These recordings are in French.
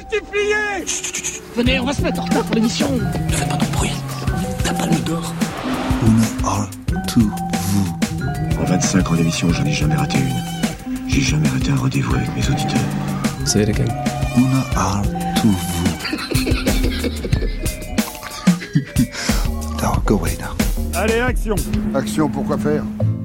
multiplier. Chut. Venez, on va se mettre en retard pour l'émission. Ne faites pas de bruit. La palme d'or. Una heure to vous. En 25 ans d'émission, j'en ai jamais raté une. J'ai jamais raté un rendez-vous avec mes auditeurs. Say it again. Una heure to vous. Now, go away now. Allez, action. Action, pourquoi faire ?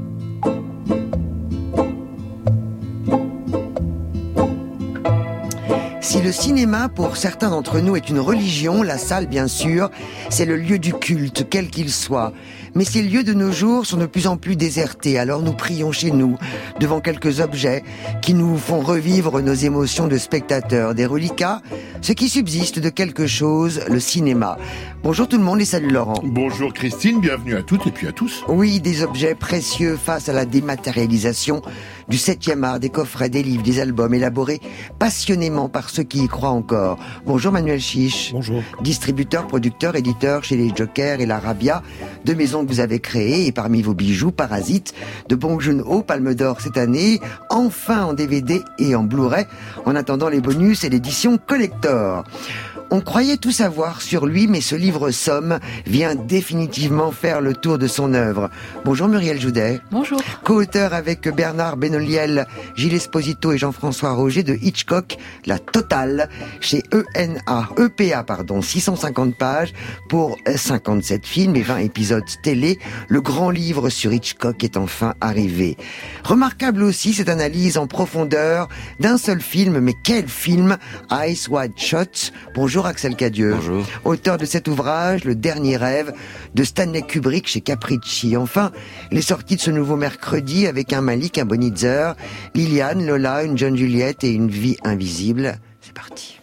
Si le cinéma, pour certains d'entre nous, est une religion, la salle, bien sûr, c'est le lieu du culte, quel qu'il soit. Mais ces lieux de nos jours sont de plus en plus désertés, alors nous prions chez nous, devant quelques objets qui nous font revivre nos émotions de spectateurs, des reliquats, ce qui subsiste de quelque chose, le cinéma. Bonjour tout le monde et salut Laurent. Bonjour Christine, bienvenue à toutes et puis à tous. Oui, des objets précieux face à la dématérialisation du 7e art, des coffrets, des livres, des albums élaborés passionnément par ceux qui y croient encore. Bonjour Manuel Chiche. Bonjour. Distributeur, producteur, éditeur chez les Jokers et l'Arabia, deux maisons que vous avez créées, et parmi vos bijoux, Parasite, de Bong Joon-ho, Palme d'Or cette année, enfin en DVD et en Blu-ray, en attendant les bonus et l'édition collector. On croyait tout savoir sur lui, mais ce livre somme vient définitivement faire le tour de son œuvre. Bonjour Muriel Joudet. Bonjour. Co-auteur avec Bernard Benoliel, Gilles Esposito et Jean-François Roger de Hitchcock, La Totale, chez EPA, 650 pages pour 57 films et 20 épisodes télé. Le grand livre sur Hitchcock est enfin arrivé. Remarquable aussi cette analyse en profondeur d'un seul film, mais quel film, Eyes Wide Shut. Bonjour Axel Cadieux. Bonjour. Auteur de cet ouvrage, Le Dernier Rêve, de Stanley Kubrick chez Capricci. Enfin, les sorties de ce nouveau mercredi avec un Malik, un Bonitzer, Liliane, Lola, une jeune Juliette et une vie invisible. C'est parti.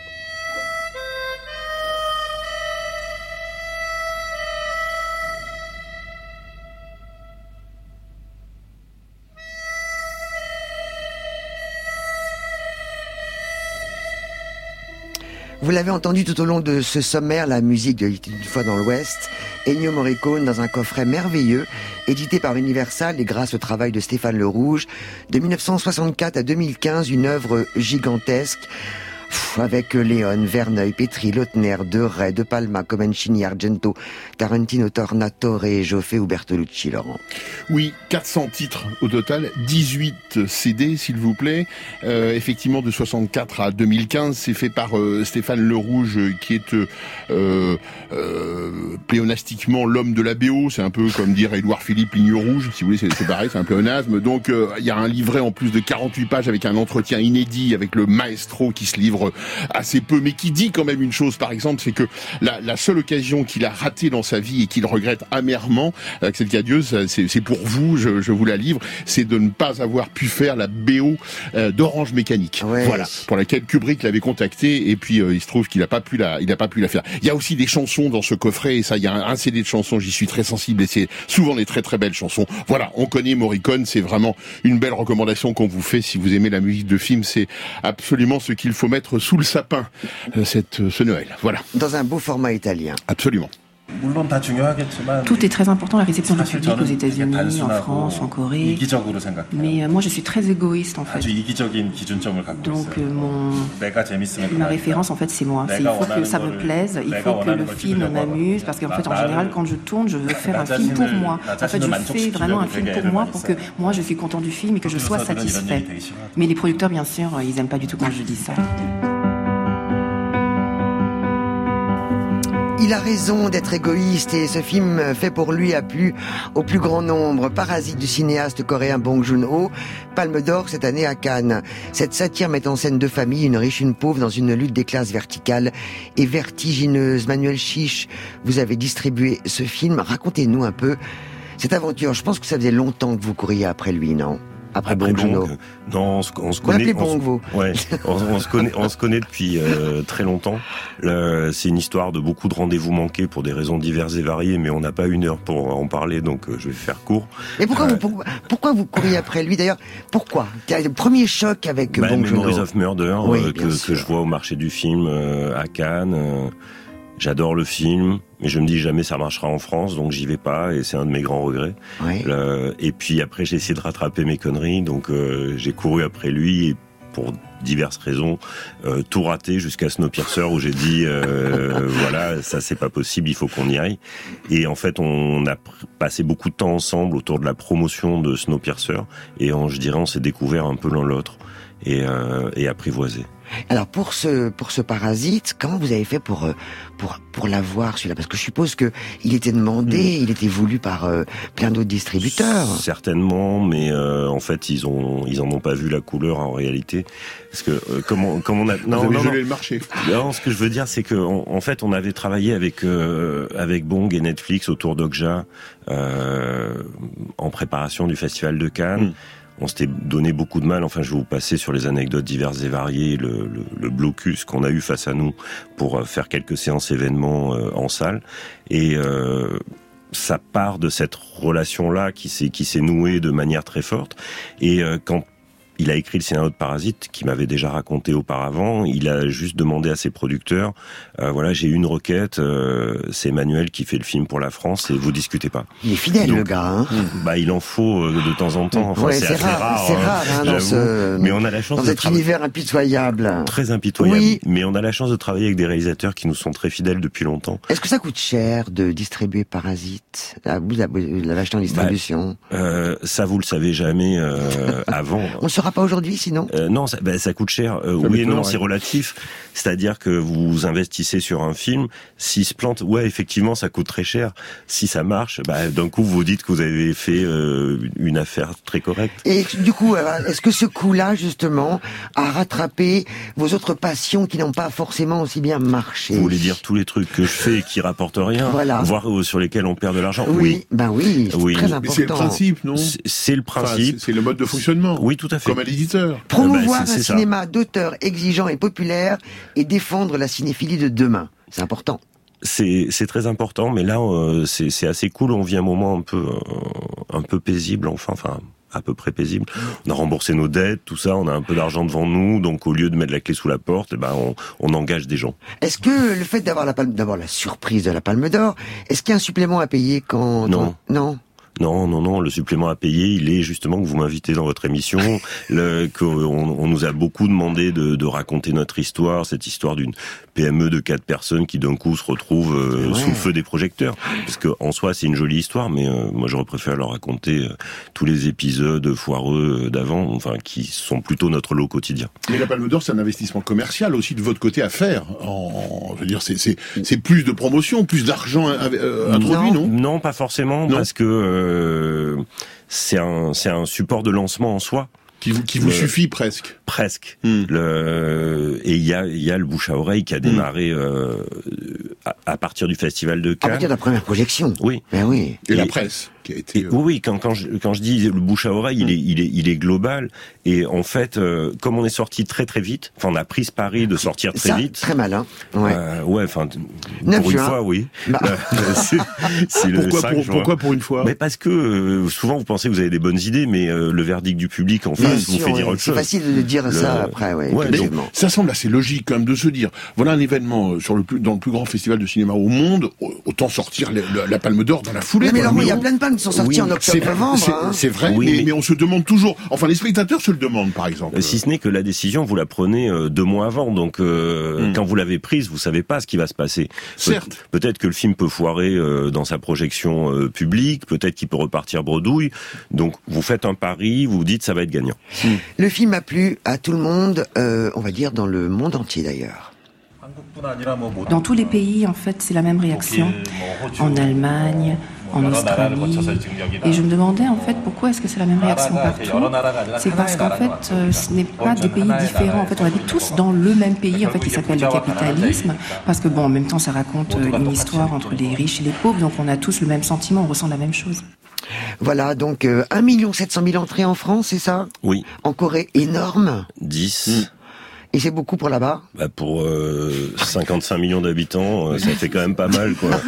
Vous l'avez entendu tout au long de ce sommaire, la musique de Il était une fois dans l'Ouest, Ennio Morricone dans un coffret merveilleux, édité par Universal et grâce au travail de Stéphane Le Rouge, de 1964 à 2015, une œuvre gigantesque, avec Léon, Verneuil, Petri, Lautner, De Ray, De Palma, Comencini, Argento, Tarantino, Tornatore, Joffé ou Bertolucci, Laurent. Oui, 400 titres au total, 18 CD s'il vous plaît. Effectivement, de 64 à 2015, c'est fait par Stéphane Le Rouge, qui est pléonastiquement l'homme de la BO. C'est un peu comme dire Édouard Philippe Ligne Rouge, si vous voulez, c'est pareil, c'est un pléonasme. Donc il y a un livret en plus de 48 pages avec un entretien inédit avec le maestro qui se livre assez peu, mais qui dit quand même une chose, par exemple, c'est que la seule occasion qu'il a ratée dans sa vie et qu'il regrette amèrement, Axel Cadieux, c'est pour vous, je vous la livre, c'est de ne pas avoir pu faire la BO d'Orange Mécanique. Ouais. Voilà, pour laquelle Kubrick l'avait contacté, et puis il se trouve qu'il n'a pas pu la faire. Il y a aussi des chansons dans ce coffret, et ça, il y a un CD de chansons, j'y suis très sensible, et c'est souvent des très très belles chansons. Voilà, on connaît Morricone, c'est vraiment une belle recommandation qu'on vous fait si vous aimez la musique de film, c'est absolument ce qu'il faut mettre sous le sapin ce Noël. Voilà. Dans un beau format italien. Absolument. Tout est très important, la réception du public aux États-Unis, en France, en Corée. Mais moi, je suis très égoïste en fait. Donc ma référence en fait, c'est moi. Il faut que ça me plaise, il faut que le film m'amuse, parce qu'en fait, en général, quand je tourne, je veux faire un film pour moi. En fait, je fais vraiment un film pour moi, pour que moi, je suis content du film et que je sois satisfait. Mais les producteurs, bien sûr, ils aiment pas du tout quand je dis ça. Il a raison d'être égoïste et ce film fait pour lui a plu au plus grand nombre. Parasite du cinéaste coréen Bong Joon-ho, Palme d'Or cette année à Cannes. Cette satire met en scène deux familles, une riche, une pauvre, dans une lutte des classes verticale et vertigineuse. Manuel Chiche, vous avez distribué ce film. Racontez-nous un peu cette aventure. Je pense que ça faisait longtemps que vous couriez après lui, non ? Après Bong Joon-ho. Non, on se connaît. Vous l'appelez Bong, vous ? Ouais, on se connaît depuis très longtemps. C'est une histoire de beaucoup de rendez-vous manqués pour des raisons diverses et variées, mais on n'a pas une heure pour en parler, donc je vais faire court. Et pourquoi vous couriez après lui d'ailleurs ? Pourquoi ? Le premier choc avec Bong Joon-ho. Memories of Murder, oui, que je vois au marché du film à Cannes. J'adore le film, mais je me dis jamais ça marchera en France, donc j'y vais pas, et c'est un de mes grands regrets. Oui. Et puis après, j'ai essayé de rattraper mes conneries, donc j'ai couru après lui, et pour diverses raisons, tout raté jusqu'à Snowpiercer où j'ai dit voilà, ça c'est pas possible, il faut qu'on y aille. Et en fait, on a passé beaucoup de temps ensemble autour de la promotion de Snowpiercer et je dirais on s'est découvert un peu l'un l'autre et apprivoisé. Alors pour ce Parasite, comment vous avez fait pour l'avoir celui-là? Parce que je suppose que il était demandé, il était voulu par plein d'autres distributeurs. Certainement, mais en fait ils en ont pas vu la couleur en réalité. Parce que comment on a vous avez gelé le marché. Non, ce que je veux dire c'est que en fait on avait travaillé avec Bong et Netflix autour d'Okja en préparation du Festival de Cannes. On s'était donné beaucoup de mal, enfin je vais vous passer sur les anecdotes diverses et variées, le blocus qu'on a eu face à nous pour faire quelques séances événements en salle. Et ça part de cette relation-là qui s'est nouée de manière très forte. Et quand il a écrit le scénario de Parasite, qui m'avait déjà raconté auparavant. Il a juste demandé à ses producteurs, voilà, j'ai une requête, c'est Emmanuel qui fait le film pour la France et vous discutez pas. Il est fidèle, donc, le gars. Hein. Bah, il en faut de temps en temps. Enfin, ouais, c'est rare. C'est rare, hein, mais on a la chance dans cet univers impitoyable. Très impitoyable. Oui. Mais on a la chance de travailler avec des réalisateurs qui nous sont très fidèles depuis longtemps. Est-ce que ça coûte cher de distribuer Parasite? Vous l'avez acheté en distribution? Ça, vous le savez jamais avant. On le saura pas aujourd'hui, sinon? Non, ça coûte cher. Oui et non, c'est relatif. C'est-à-dire que vous investissez sur un film, s'il se plante, ouais, effectivement, ça coûte très cher. Si ça marche, d'un coup, vous dites que vous avez fait une affaire très correcte. Et du coup, est-ce que ce coup-là, justement, a rattrapé vos autres passions qui n'ont pas forcément aussi bien marché? Vous voulez dire tous les trucs que je fais et qui rapportent rien, voilà. Voire sur lesquels on perd de l'argent? Oui. Ben oui, c'est très important. Mais c'est le principe, non? C'est le principe. Enfin, c'est le mode de fonctionnement. Oui, tout à fait. Comme à l'éditeur. Promouvoir un cinéma d'auteur exigeant et populaire et défendre la cinéphilie de demain. C'est important. C'est très important, mais là, c'est assez cool. On vit un moment un peu paisible, enfin, à peu près paisible. On a remboursé nos dettes, tout ça, on a un peu d'argent devant nous, donc au lieu de mettre la clé sous la porte, on engage des gens. Est-ce que le fait d'avoir la surprise de la Palme d'Or, est-ce qu'il y a un supplément à payer quand... Non. Non, le supplément à payer, il est justement que vous m'invitez dans votre émission, qu'on nous a beaucoup demandé de raconter notre histoire, cette histoire d'une PME de 4 personnes qui d'un coup se retrouve sous le feu des projecteurs. Parce que en soi, c'est une jolie histoire, mais moi j'aurais préféré leur raconter tous les épisodes foireux d'avant, enfin qui sont plutôt notre lot quotidien. Mais la Palme d'Or, c'est un investissement commercial aussi de votre côté à faire. Je veux dire, c'est plus de promotion, plus d'argent introduit, non? Non, pas forcément, parce que c'est un support de lancement en soi. Qui vous suffit presque. Presque. Et il y a le bouche à oreille qui a démarré à partir du Festival de Cannes. À partir de la première projection. Oui. Ben oui. Et la presse qui a été. Oui, quand je dis le bouche à oreille, il est global. Et en fait, comme on est sorti très très vite, enfin on a pris ce pari de sortir très vite. Très malin. Ouais. Enfin pour une fois, oui. C'est le 5 juin. Pourquoi pour une fois? Mais parce que souvent vous pensez que vous avez des bonnes idées, mais le verdict du public en face vous fait dire autre chose. C'est facile de dire ça après, donc, ça semble assez logique quand même de se dire, voilà un événement dans le plus grand festival de cinéma au monde, autant sortir la Palme d'Or dans la foulée. Mais il y a plein de palmes qui sont sorties en octobre-novembre. C'est vrai, mais on se demande toujours, enfin les spectateurs se le demandent par exemple. Si ce n'est que la décision, vous la prenez 2 mois avant, donc quand vous l'avez prise, vous savez pas ce qui va se passer. Certes. Peut-être que le film peut foirer dans sa projection publique, peut-être qu'il peut repartir bredouille, donc vous faites un pari, vous dites ça va être gagnant. Le film a plu à tout le monde, on va dire dans le monde entier d'ailleurs. Dans tous les pays, en fait, c'est la même réaction. En Allemagne, en Australie. Et je me demandais, en fait, pourquoi est-ce que c'est la même réaction partout? C'est parce qu'en fait, ce n'est pas des pays différents. En fait, on habite tous dans le même pays, en fait, qui s'appelle le capitalisme. Parce que, en même temps, ça raconte une histoire entre les riches et les pauvres. Donc, on a tous le même sentiment, on ressent la même chose. Voilà, donc 1 700 000 entrées en France, c'est ça? Oui. En Corée, énorme. 10. Et c'est beaucoup pour là-bas? Pour 55 millions d'habitants, ça fait quand même pas mal, quoi.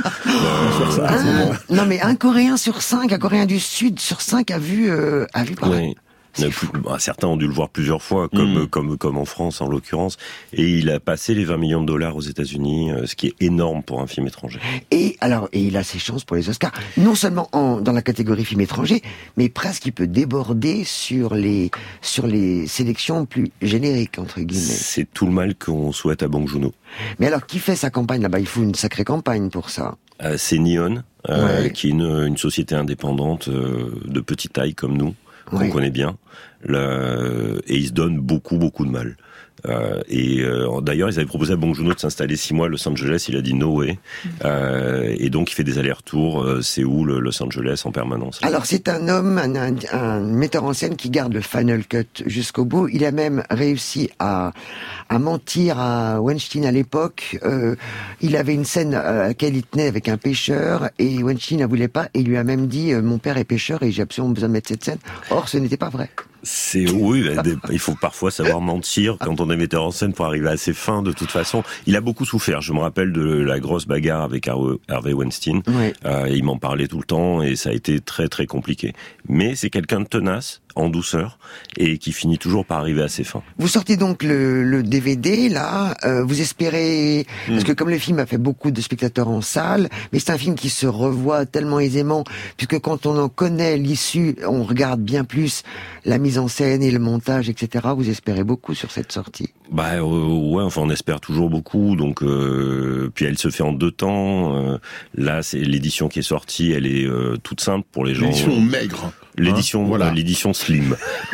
Non, mais un Coréen sur 5, un Coréen du Sud sur 5 a vu pareil. Oui. Certains ont dû le voir plusieurs fois, comme en France en l'occurrence, et il a passé les 20 millions de dollars aux États-Unis, ce qui est énorme pour un film étranger. Et il a ses chances pour les Oscars, non seulement dans la catégorie film étranger, mais presque il peut déborder sur les sélections plus génériques entre guillemets. C'est tout le mal qu'on souhaite à Bong Joon-ho. Mais alors qui fait sa campagne là-bas? Il faut une sacrée campagne pour ça. C'est Neon, qui est une société indépendante de petite taille comme nous. Qu'on connaît bien, et ils se donnent beaucoup de mal. D'ailleurs, ils avaient proposé à Bong Joon-ho de s'installer 6 mois à Los Angeles, il a dit no way, et donc il fait des allers-retours Séoul, Los Angeles en permanence. Alors c'est un homme, un metteur en scène qui garde le final cut jusqu'au bout. Il a même réussi à mentir à Weinstein à l'époque. Il avait une scène à laquelle il tenait avec un pêcheur et Weinstein ne voulait pas et il lui a même dit mon père est pêcheur et j'ai absolument besoin de mettre cette scène. Or ce n'était pas vrai. Il faut parfois savoir mentir quand on est metteur en scène pour arriver à ses fins. De toute façon, il a beaucoup souffert. Je me rappelle de la grosse bagarre avec Harvey Weinstein. Il m'en parlait tout le temps et ça a été très très compliqué. Mais c'est quelqu'un de tenace, en douceur, et qui finit toujours par arriver à ses fins. Vous sortez donc le DVD là. Vous espérez, parce que comme le film a fait beaucoup de spectateurs en salle, mais c'est un film qui se revoit tellement aisément, puisque quand on en connaît l'issue, on regarde bien plus la mise en scène et le montage, etc. Vous espérez beaucoup sur cette sortie? On espère toujours beaucoup. Donc, puis elle se fait en 2 temps. Là, c'est l'édition qui est sortie. Elle est toute simple pour les gens. L'édition maigre. L'édition slim.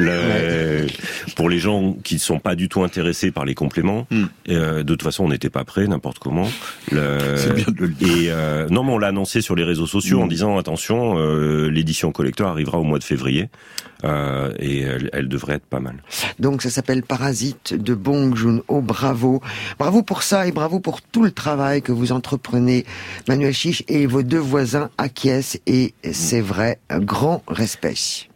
Pour les gens qui ne sont pas du tout intéressés par les compléments. De toute façon, on n'était pas prêts, n'importe comment. C'est bien de le dire. Non, mais on l'a annoncé sur les réseaux sociaux en disant attention, l'édition collector arrivera au mois de février. Et elle devrait être pas mal. Donc ça s'appelle Parasite de Bong Joon-ho. Bravo pour ça et bravo pour tout le travail que vous entreprenez, Manuel Chiche, et vos 2 voisins acquiescent et c'est vrai, un grand respect.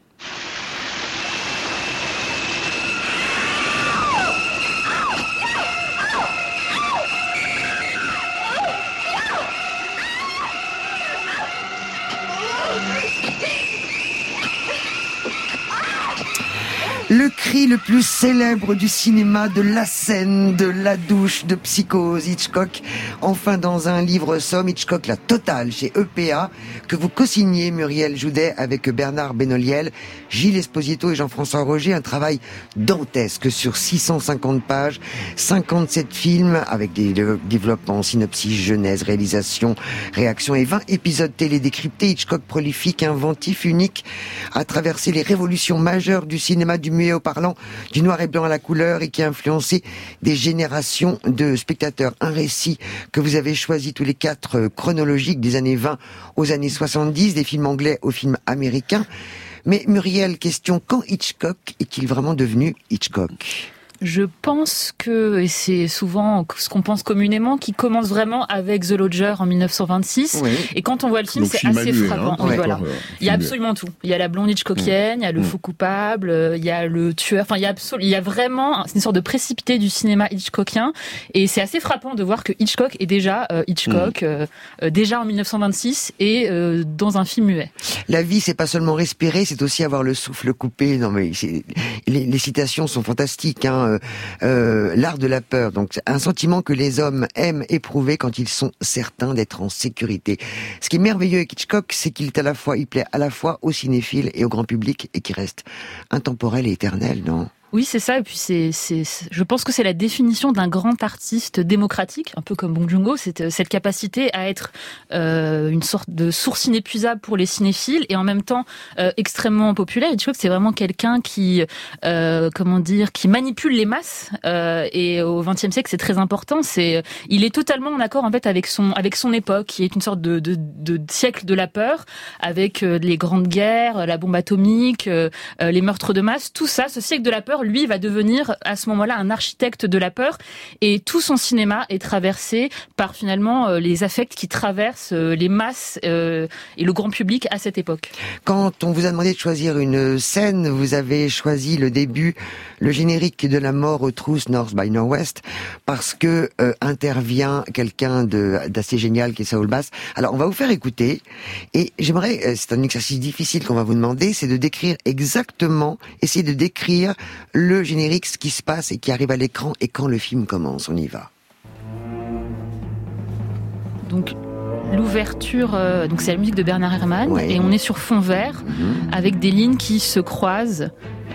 Le cri le plus célèbre du cinéma, de la scène, de la douche, de Psychose, Hitchcock. Enfin, dans un livre somme, Hitchcock, la totale, chez EPA, que vous co-signez, Muriel Joudet, avec Bernard Benoliel, Gilles Esposito et Jean-François Roger. Un travail dantesque sur 650 pages, 57 films, avec des développements, synopsis, genèse, réalisation, réaction et 20 épisodes télé décryptés. Hitchcock prolifique, inventif, unique, a traversé les révolutions majeures du cinéma, du muet au parlant, du noir et blanc à la couleur, et qui a influencé des générations de spectateurs. Un récit que vous avez choisi tous les 4 chronologiques des années 20 aux années 70, des films anglais aux films américains. Mais Muriel, question, quand Hitchcock est-il vraiment devenu Hitchcock ? Je pense que, et c'est souvent ce qu'on pense communément, qui commence vraiment avec The Lodger en 1926. Oui. Et quand on voit le film, donc, c'est assez frappant. Oui, voilà. Il y a absolument tout. Il y a la blonde Hitchcockienne, il y a le faux coupable, il y a le tueur. Enfin, il y a vraiment une sorte de précipité du cinéma hitchcockien. Et c'est assez frappant de voir que Hitchcock est déjà déjà en 1926 et dans un film muet. La vie, c'est pas seulement respirer, c'est aussi avoir le souffle coupé. Non, mais les citations sont fantastiques, hein. L'art de la peur, donc un sentiment que les hommes aiment éprouver quand ils sont certains d'être en sécurité. Ce qui est merveilleux avec Hitchcock, c'est qu'il plaît à la fois aux cinéphiles et au grand public et qui reste intemporel et éternel, non ? Oui, c'est ça. Et puis je pense que c'est la définition d'un grand artiste démocratique, un peu comme Bong Joon-ho, cette capacité à être une sorte de source inépuisable pour les cinéphiles et en même temps extrêmement populaire. Hitchcock, c'est vraiment quelqu'un qui manipule les masses. Et au XXe siècle, c'est très important. Il est totalement en accord en fait avec son époque, qui est une sorte de siècle de la peur, avec les grandes guerres, la bombe atomique, les meurtres de masse. Tout ça, ce siècle de la peur peur, lui va devenir à ce moment-là un architecte de la peur, et tout son cinéma est traversé par finalement les affects qui traversent les masses et le grand public à cette époque. Quand on vous a demandé de choisir une scène, vous avez choisi le début, le générique de La mort aux trousses, North by Northwest, parce que intervient quelqu'un d'assez génial qui est Saul Bass. Alors on va vous faire écouter, et j'aimerais, c'est un exercice difficile qu'on va vous demander, c'est de décrire exactement, essayer de décrire le générique, ce qui se passe et qui arrive à l'écran, et quand le film commence. On y va. Donc l'ouverture, donc c'est la musique de Bernard Herrmann, ouais. Et on est sur fond vert, avec des lignes qui se croisent.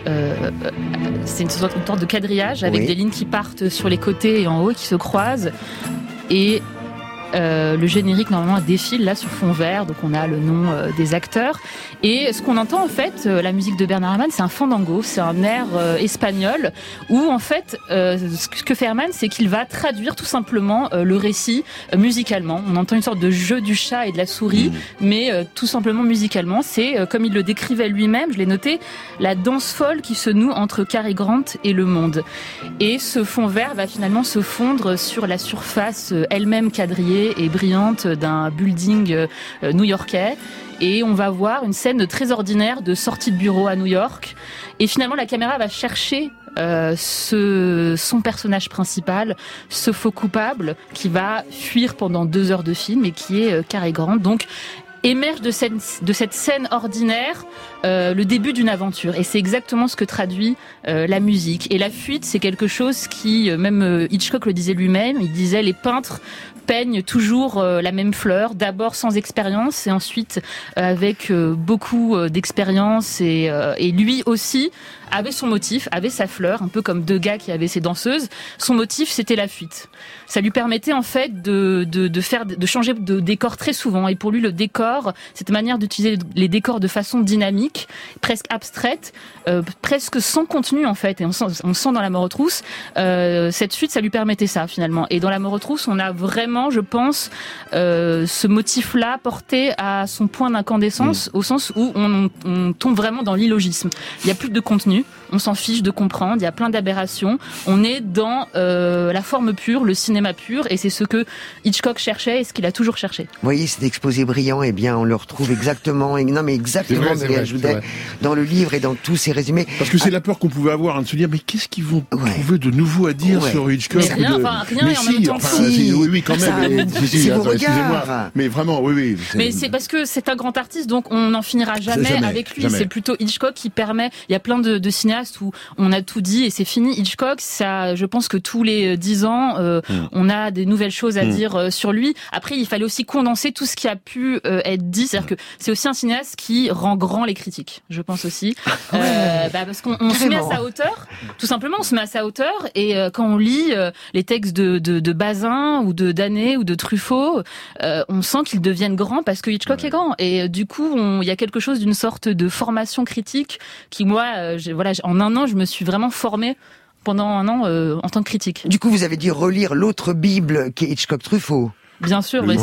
C'est une sorte de quadrillage avec des lignes qui partent sur les côtés et en haut qui se croisent, et le générique normalement défile là sur fond vert, donc on a le nom des acteurs, et ce qu'on entend en fait, la musique de Bernard Herrmann, c'est un fandango, c'est un air espagnol où en fait ce que fait Herrmann, c'est qu'il va traduire tout simplement le récit musicalement. On entend une sorte de jeu du chat et de la souris, mais tout simplement musicalement. C'est comme il le décrivait lui-même, je l'ai noté, la danse folle qui se noue entre Cary Grant et le monde. Et ce fond vert va finalement se fondre sur la surface elle-même quadrillée et brillante d'un building new-yorkais, et on va voir une scène très ordinaire de sortie de bureau à New York, et finalement la caméra va chercher son personnage principal, ce faux coupable qui va fuir pendant 2 heures de film et qui est Cary Grant. Donc émerge de cette scène ordinaire le début d'une aventure, et c'est exactement ce que traduit la musique. Et la fuite, c'est quelque chose qui, même Hitchcock le disait lui-même, il disait les peintres peignent toujours la même fleur, d'abord sans expérience et ensuite avec beaucoup d'expérience, et lui aussi avait son motif, avait sa fleur, un peu comme Degas qui avait ses danseuses. Son motif, c'était la fuite. Ça lui permettait en fait de changer de décor très souvent, et pour lui le décor, cette manière d'utiliser les décors de façon dynamique, presque abstraite, presque sans contenu en fait, et on sent dans La mort aux trousses cette fuite, ça lui permettait ça finalement. Et dans La mort aux trousses, on a vraiment, je pense, ce motif-là porté à son point d'incandescence, au sens où on tombe vraiment dans l'illogisme. Il n'y a plus de contenu, on s'en fiche de comprendre, il y a plein d'aberrations, on est dans la forme pure, le cinéma pur, et c'est ce que Hitchcock cherchait et ce qu'il a toujours cherché. Vous voyez, cet exposé brillant, eh bien, on le retrouve exactement, Muriel Joudet, dans le livre et dans tous ses résumés. Parce que c'est la peur qu'on pouvait avoir, de se dire, mais qu'est-ce qu'ils vont trouver de nouveau à dire sur Hitchcock? Mais rien, rien, et en même temps oui, quand même. Excusez-moi. Mais vraiment, oui. Mais c'est parce que c'est un grand artiste, donc on n'en finira jamais avec lui. Jamais. C'est plutôt Hitchcock qui permet, il y a plein de cinéastes où on a tout dit et c'est fini. Hitchcock, ça, je pense que tous les 10 ans, on a des nouvelles choses à dire sur lui. Après, il fallait aussi condenser tout ce qui a pu être dit. C'est-à-dire que c'est aussi un cinéaste qui rend grand les critiques, je pense aussi. Parce qu'on se met à sa hauteur, tout simplement, on se met à sa hauteur, et quand on lit les textes de Bazin ou de Danet ou de Truffaut, on sent qu'ils deviennent grands parce que Hitchcock est grand. Et du coup, il y a quelque chose d'une sorte de formation critique qui, moi, en un an, je me suis vraiment formée pendant un an en tant que critique. Du coup, vous avez dit relire l'autre Bible qui est Hitchcock-Truffaut. Bien sûr, mais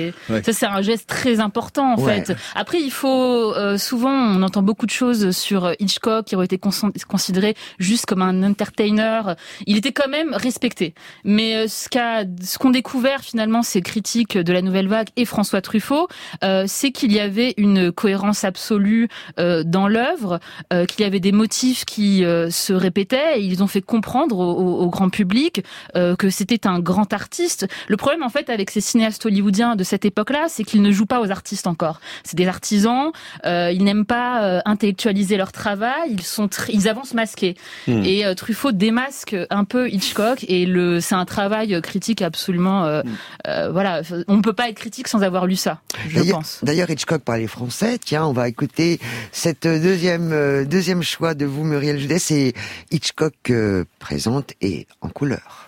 ça c'est un geste très important en fait. Après, il faut souvent, on entend beaucoup de choses sur Hitchcock qui aurait été considéré juste comme un entertainer. Il était quand même respecté. Mais ce qu'ont découvert finalement ces critiques de la Nouvelle Vague et François Truffaut, c'est qu'il y avait une cohérence absolue dans l'œuvre, qu'il y avait des motifs qui se répétaient, et ils ont fait comprendre au grand public que c'était un grand artiste. Le problème en fait avec ces cinéastes hollywoodiens de cette époque-là, c'est qu'ils ne jouent pas aux artistes encore. C'est des artisans, ils n'aiment pas intellectualiser leur travail, ils avancent masqués. Et Truffaut démasque un peu Hitchcock, et c'est un travail critique absolument... on ne peut pas être critique sans avoir lu ça, je pense. D'ailleurs, Hitchcock parlait français. Tiens, on va écouter cette deuxième choix de vous, Muriel Joudet. C'est Hitchcock présente et en couleur.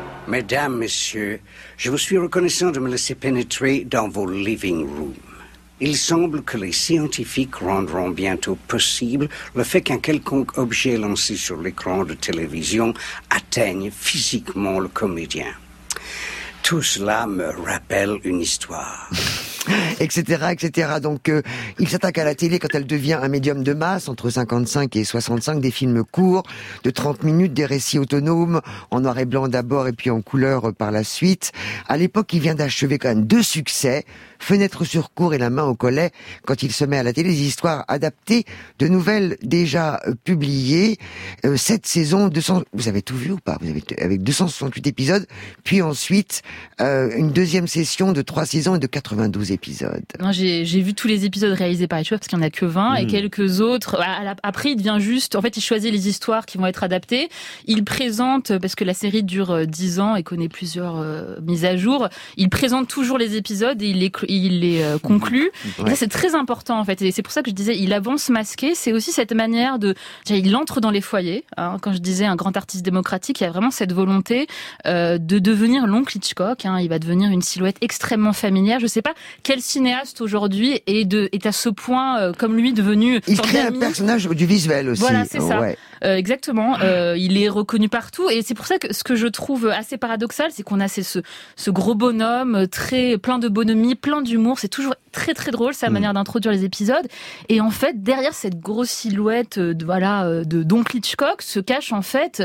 Mesdames, Messieurs, je vous suis reconnaissant de me laisser pénétrer dans vos living rooms. Il semble que les scientifiques rendront bientôt possible le fait qu'un quelconque objet lancé sur l'écran de télévision atteigne physiquement le comédien. Tout cela me rappelle une histoire. Etc. Donc, il s'attaque à la télé quand elle devient un médium de masse, entre 55 et 65, des films courts, de 30 minutes, des récits autonomes, en noir et blanc d'abord et puis en couleur par la suite. À l'époque, il vient d'achever quand même 2 succès, Fenêtre sur cour et La main au collet, quand il se met à la télé, des histoires adaptées, de nouvelles déjà publiées, 7 saisons, 200, vous avez tout vu ou pas? Avec 268 épisodes, puis ensuite, une deuxième session de 3 saisons et de 92 épisodes. Non, j'ai vu tous les épisodes réalisés par Hitchcock parce qu'il n'y en a que 20 et quelques autres. Après, il devient juste, en fait, il choisit les histoires qui vont être adaptées. Il présente, parce que la série dure 10 ans et connaît plusieurs mises à jour, il présente toujours les épisodes et il les conclut. Et là, c'est très important, en fait. Et c'est pour ça que je disais, il avance masqué. C'est aussi cette manière il entre dans les foyers. Hein. Quand je disais un grand artiste démocratique, il y a vraiment cette volonté de devenir l'oncle Hitchcock. Hein. Il va devenir une silhouette extrêmement familière. Je sais pas quel cinéaste aujourd'hui est à ce point, comme lui, devenu... Il crée un personnage du visuel aussi. Voilà, c'est ça. Ouais. Exactement. Il est reconnu partout. Et c'est pour ça que ce que je trouve assez paradoxal, c'est qu'on a ce gros bonhomme, très plein de bonhomie, plein d'humour. C'est toujours très très drôle, sa manière d'introduire les épisodes. Et en fait, derrière cette grosse silhouette de d'oncle Hitchcock se cachent en fait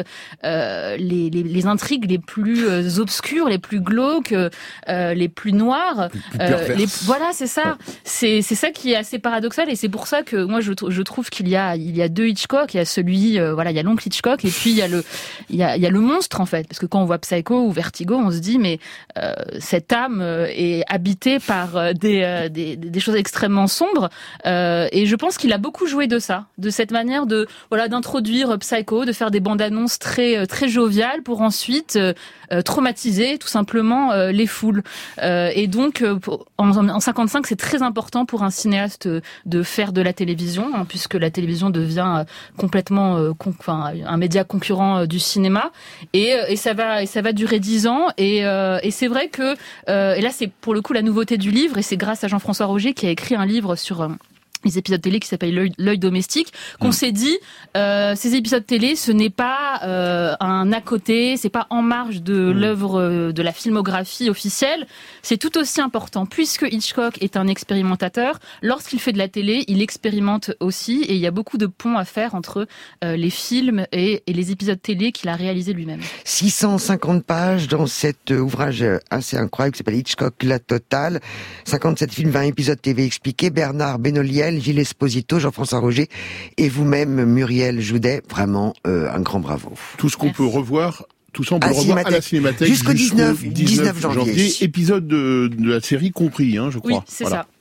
les intrigues les plus obscures, les plus glauques, les plus noires. Voilà, c'est ça. C'est ça qui est assez paradoxal. Et c'est pour ça que moi je trouve qu'il y a 2 Hitchcock. Il y a celui, il y a l'oncle Hitchcock et puis il y a le monstre en fait. Parce que quand on voit Psycho ou Vertigo, on se dit mais cette âme est habitée par des choses extrêmement sombres. Et je pense qu'il a beaucoup joué de ça, de cette manière d'introduire Psycho, de faire des bandes annonces très très joviales pour ensuite traumatiser tout simplement les foules. Et donc en 55, c'est très important pour un cinéaste de faire de la télévision, hein, puisque la télévision devient complètement un média concurrent du cinéma. Et ça va durer 10 ans. Et c'est vrai que et là c'est pour le coup la nouveauté du livre, et c'est grâce à Jean-François Roger qui a écrit un livre sur les épisodes télé qui s'appelle L'œil domestique, qu'on s'est dit, ces épisodes télé, ce n'est pas un à côté, c'est pas en marge de l'œuvre de la filmographie officielle, c'est tout aussi important, puisque Hitchcock est un expérimentateur, lorsqu'il fait de la télé, il expérimente aussi, et il y a beaucoup de ponts à faire entre les films et les épisodes télé qu'il a réalisés lui-même. 650 pages dans cet ouvrage assez incroyable qui s'appelle Hitchcock, la totale, 57 films, 20 épisodes TV expliqués, Bernard Benoliel, Gilles Esposito, Jean-François Roger et vous-même, Muriel Joudet. Vraiment, un grand bravo. Tout ce qu'on peut revoir, tout ça on peut le revoir à la Cinémathèque jusqu'au 19 janvier. Épisode de la série compris, hein, je crois. Oui, c'est ça.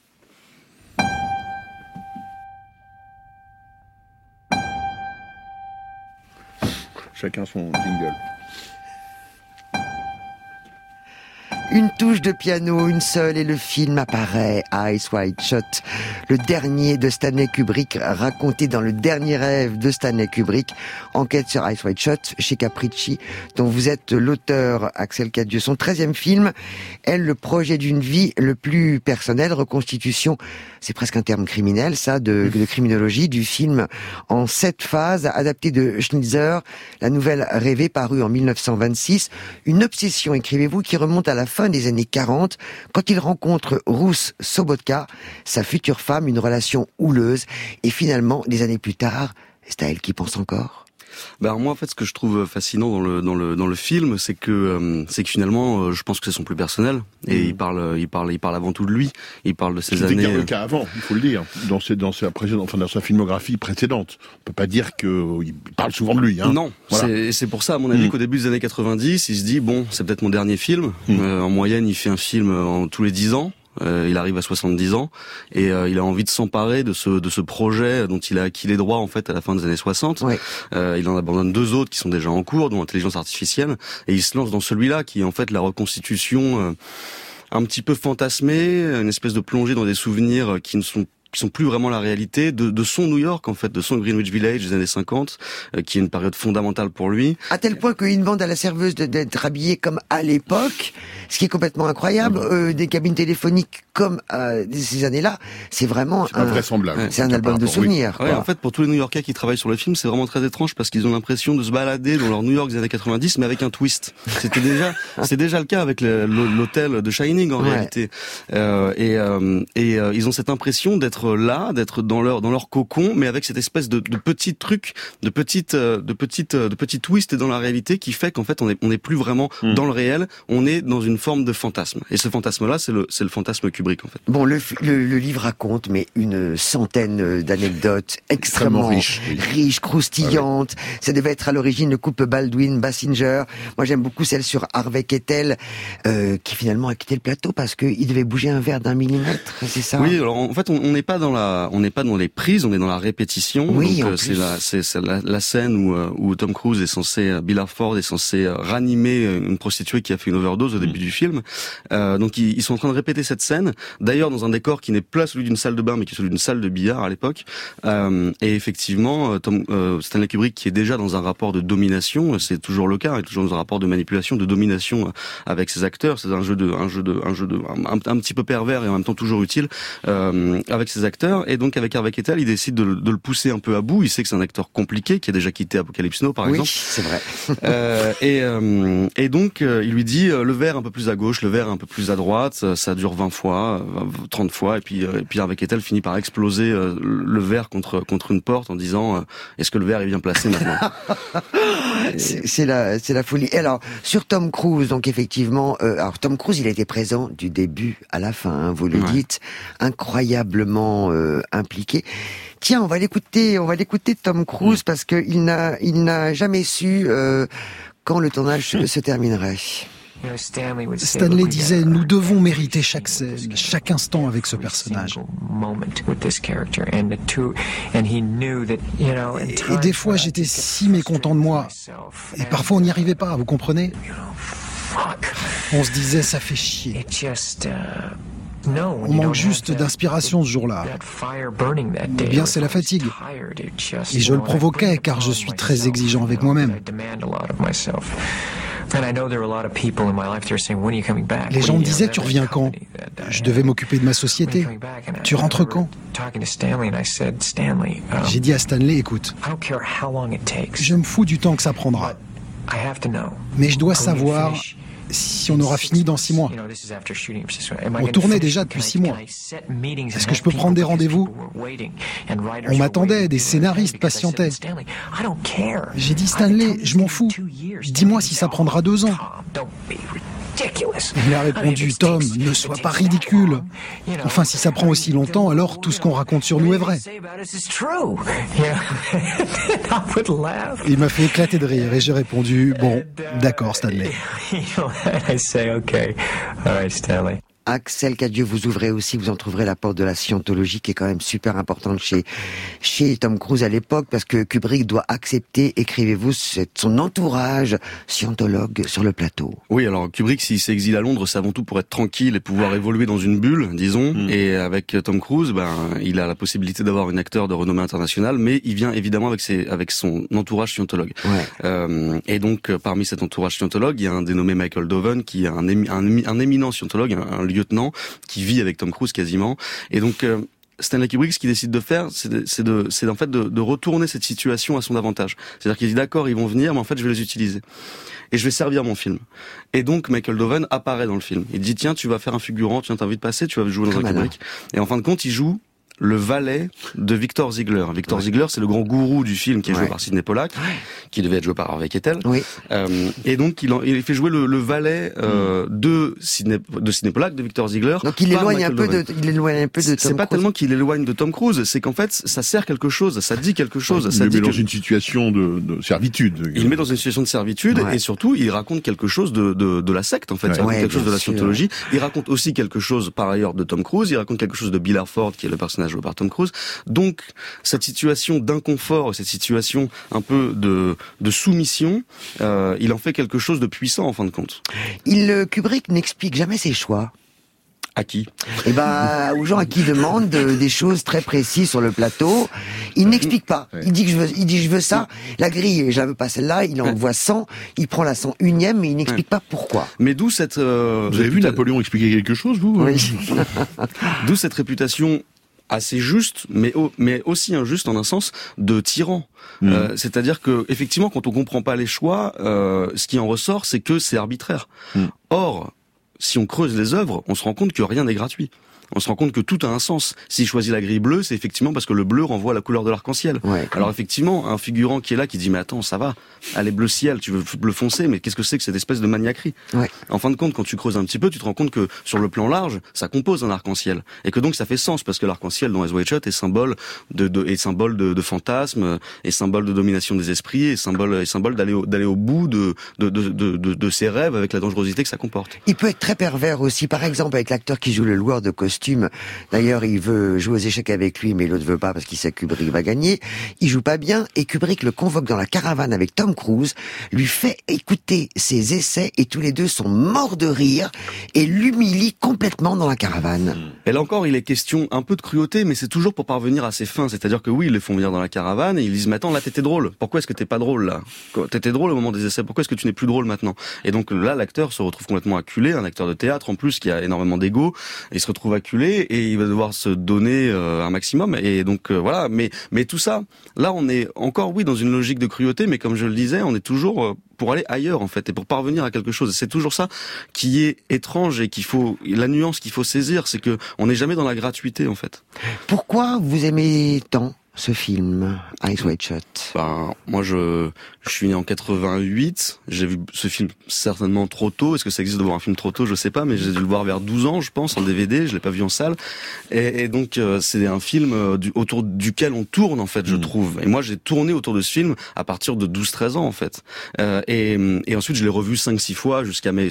Chacun son jingle. Une touche de piano, une seule, et le film apparaît, Eyes Wide Shut, le dernier de Stanley Kubrick, raconté dans Le Dernier Rêve de Stanley Kubrick, enquête sur Eyes Wide Shut, chez Capricci, dont vous êtes l'auteur, Axel Cadieux. Son 13e film, elle, le projet d'une vie le plus personnel, reconstitution, c'est presque un terme criminel, ça, de criminologie, du film en 7 phases, adapté de Schnitzer, la nouvelle rêvée parue en 1926, une obsession, écrivez-vous, qui remonte à la fin des années 40, quand il rencontre Ruth Sobotka, sa future femme, une relation houleuse, et finalement, des années plus tard, c'est à elle qu'il pense encore. Alors moi, en fait, ce que je trouve fascinant dans le film, c'est que finalement, je pense que c'est son plus personnel, et il parle avant tout de lui. Il parle de ses années. C'était le cas avant, il faut le dire, dans sa filmographie précédente. On peut pas dire qu'il parle souvent de lui. Hein. Non, voilà. C'est pour ça, à mon avis, qu'au début des années 90, il se dit bon, c'est peut-être mon dernier film. En moyenne, il fait un film tous les 10 ans. Il arrive à 70 ans et il a envie de s'emparer de ce projet dont il a acquis les droits en fait à la fin des années 60. Ouais. Il en abandonne 2 autres qui sont déjà en cours, dont Intelligence artificielle, et il se lance dans celui-là qui est en fait la reconstitution un petit peu fantasmée, une espèce de plongée dans des souvenirs qui ne sont plus vraiment la réalité de son New York, en fait, de son Greenwich Village des années 50, qui est une période fondamentale pour lui. À tel point qu'il demande à la serveuse d'être habillée comme à l'époque, Ce qui est complètement incroyable, des cabines téléphoniques comme ces années-là, c'est vraiment invraisemblable. C'est un album de souvenirs. Ouais, en fait, pour tous les New-Yorkais qui travaillent sur le film, c'est vraiment très étrange parce qu'ils ont l'impression de se balader dans leur New York des années 90, mais avec un twist. C'est déjà le cas avec l'hôtel de Shining en réalité. Ils ont cette impression d'être là, d'être dans leur cocon, mais avec cette espèce de petits trucs, de petits twists dans la réalité qui fait qu'en fait on n'est plus vraiment dans le réel, on est dans une forme de fantasme. Et ce fantasme-là, c'est le fantasme Kubrick en fait. Bon, le livre raconte mais une centaine d'anecdotes extrêmement riches, croustillantes. Ah oui. Ça devait être à l'origine le couple Baldwin-Basinger. Moi, j'aime beaucoup celle sur Harvey Keitel, qui finalement a quitté le plateau parce qu'il devait bouger un verre d'1 millimètre. C'est ça? Oui, alors en fait, on n'est pas dans les prises, on est dans la répétition. Oui, donc c'est la scène où Tom Cruise est censé, Bill Harford est censé ranimer une prostituée qui a fait une overdose au début du film. Donc ils sont en train de répéter cette scène. D'ailleurs, dans un décor qui n'est pas celui d'une salle de bain, mais qui est celui d'une salle de billard à l'époque. Et effectivement, Stanley Kubrick, qui est déjà dans un rapport de domination, c'est toujours le cas, il est toujours dans un rapport de manipulation, de domination avec ses acteurs. C'est un jeu un petit peu pervers et en même temps toujours utile avec ses acteurs. Et donc avec Harvey Keitel, il décide de le pousser un peu à bout. Il sait que c'est un acteur compliqué qui a déjà quitté Apocalypse Now, par exemple. Oui, c'est vrai. Et donc il lui dit le verre un peu plus à gauche, le verre un peu plus à droite. Ça dure 20 fois, 30 fois, et puis Harvey Keitel finit par exploser le verre contre une porte en disant est-ce que le verre est bien placé maintenant? C'est la folie. Et alors sur Tom Cruise, donc effectivement, alors Tom Cruise, il a été présent du début à la fin, hein, vous le dites, incroyablement impliqué. Tiens, on va l'écouter Tom Cruise parce que il n'a jamais su quand le tournage se terminerait. Stanley disait, nous devons mériter chaque scène, chaque instant avec ce personnage. Et des fois, j'étais si mécontent de moi. Et parfois, on n'y arrivait pas, vous comprenez? On se disait, ça fait chier. On manque juste d'inspiration ce jour-là. Ou bien c'est la fatigue. Et je le provoquais car je suis très exigeant avec moi-même. Les gens me disaient, tu reviens quand? Je devais m'occuper de ma société. Tu rentres quand? J'ai dit à Stanley, écoute, je me fous du temps que ça prendra. Mais je dois savoir si on aura fini dans 6 mois. On tournait déjà depuis 6 mois. Est-ce que je peux prendre des rendez-vous? On m'attendait, des scénaristes patientaient. J'ai dit, Stanley, je m'en fous. Dis-moi si ça prendra 2 ans. Il a répondu, Tom, ne sois pas ridicule. Enfin, si ça prend aussi longtemps, alors tout ce qu'on raconte sur nous est vrai. Il m'a fait éclater de rire et j'ai répondu, bon, d'accord, Stanley. Axel Cadieux, vous ouvrez aussi, vous en trouverez la porte de la scientologie qui est quand même super importante chez Tom Cruise à l'époque parce que Kubrick doit accepter, écrivez-vous, son entourage scientologue sur le plateau. Oui, alors Kubrick, s'il s'exile à Londres, c'est avant tout pour être tranquille et pouvoir évoluer dans une bulle, disons. Et avec Tom Cruise, il a la possibilité d'avoir un acteur de renommée internationale, mais il vient évidemment avec son entourage scientologue. Ouais. Et donc, parmi cet entourage scientologue, il y a un dénommé Michael Doven qui est un éminent scientologue, un lieutenant qui vit avec Tom Cruise quasiment. Et donc Stanley Kubrick, ce qu'il décide de faire, c'est en fait de retourner cette situation à son avantage. C'est-à-dire qu'il dit d'accord, ils vont venir, mais en fait je vais les utiliser et je vais servir mon film. Et donc Michael Doven apparaît dans le film. Il dit tiens, tu vas faire un figurant, tiens, t'as envie de passer, tu vas jouer dans un Kubrick. Et en fin de compte, il joue le valet de Victor Ziegler. Victor Ziegler, c'est le grand gourou du film qui est joué par Sidney Pollack, qui devait être joué par Harvey Keitel. Et donc il fait jouer le valet de Sidney Pollack, de Victor Ziegler. Donc il éloigne un peu de Tom Cruise. C'est pas tellement qu'il éloigne de Tom Cruise, c'est qu'en fait ça sert quelque chose, ça dit quelque chose. Il le met dans une situation de servitude. Il le met dans une situation de servitude et surtout il raconte quelque chose de la secte en fait. Il raconte quelque chose de la scientologie. Il raconte aussi quelque chose par ailleurs de Tom Cruise. Il raconte quelque chose de Bill Harford qui est le personnage joué par Tom Cruise. Donc cette situation d'inconfort, cette situation un peu de soumission, il en fait quelque chose de puissant en fin de compte. Kubrick n'explique jamais ses choix. À qui? Eh ben, aux gens à qui demandent des choses très précises sur le plateau. Il n'explique pas. Il dit je veux ça. La grille, je la veux pas celle-là. Il envoie 100. Il prend la 101e, mais il n'explique pas pourquoi. Mais d'où cette... Vous avez vu Napoléon expliquer quelque chose, vous? Oui. D'où cette réputation assez juste, mais aussi injuste en un sens, de tyran. C'est-à-dire que effectivement, quand on comprend pas les choix, ce qui en ressort, c'est que c'est arbitraire. Or, si on creuse les œuvres, on se rend compte que rien n'est gratuit. On se rend compte que tout a un sens. S'il choisit la grille bleue, c'est effectivement parce que le bleu renvoie à la couleur de l'arc-en-ciel. Ouais. Alors effectivement, un figurant qui est là, qui dit mais attends, ça va, elle est bleu ciel, tu veux bleu foncé, mais qu'est-ce que c'est que cette espèce de maniaquerie? Ouais. En fin de compte, quand tu creuses un petit peu, tu te rends compte que sur le plan large, ça compose un arc-en-ciel, et que donc ça fait sens parce que l'arc-en-ciel dans Eyes Wide Shut est symbole de fantasme, est symbole de domination des esprits, est symbole d'aller au bout de ses rêves avec la dangerosité que ça comporte. Il peut être très pervers aussi, par exemple avec l'acteur qui joue le loueur de costume. D'ailleurs, il veut jouer aux échecs avec lui, mais l'autre veut pas parce qu'il sait que Kubrick va gagner. Il joue pas bien et Kubrick le convoque dans la caravane avec Tom Cruise, lui fait écouter ses essais et tous les deux sont morts de rire et l'humilie complètement dans la caravane. Et là encore, il est question un peu de cruauté, mais c'est toujours pour parvenir à ses fins. C'est-à-dire que oui, ils les font venir dans la caravane et ils disent mais attends, là t'étais drôle. Pourquoi est-ce que t'es pas drôle là? T'étais drôle au moment des essais. Pourquoi est-ce que tu n'es plus drôle maintenant? Et donc là, l'acteur se retrouve complètement acculé, un acteur de théâtre en plus qui a énormément d'ego, il se retrouve acculé et il va devoir se donner un maximum. Et donc voilà. Mais tout ça, là, on est encore dans une logique de cruauté, mais comme je le disais, on est toujours pour aller ailleurs en fait et pour parvenir à quelque chose. C'est toujours ça qui est étrange et la nuance qu'il faut saisir, c'est que on n'est jamais dans la gratuité en fait. Pourquoi vous aimez tant ce film, Eyes Wide Shut? Moi, je suis né en 88. J'ai vu ce film certainement trop tôt. Est-ce que ça existe de voir un film trop tôt? Je sais pas, mais j'ai dû le voir vers 12 ans, je pense, en DVD. Je l'ai pas vu en salle. Et donc, c'est un film autour duquel on tourne, en fait, je trouve. Et moi, j'ai tourné autour de ce film à partir de 12-13 ans, en fait. Et ensuite, je l'ai revu 5-6 fois, jusqu'à mes